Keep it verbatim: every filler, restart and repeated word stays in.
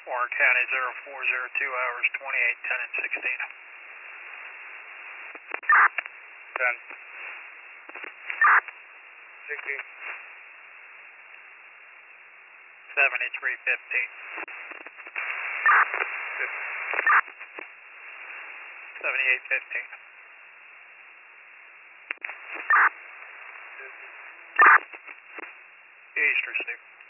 Warren County zero four zero two hours, twenty-eight, ten, and sixteen. ten. sixteen. seventy-three fifteen. seventy-eight fifteen. East receive.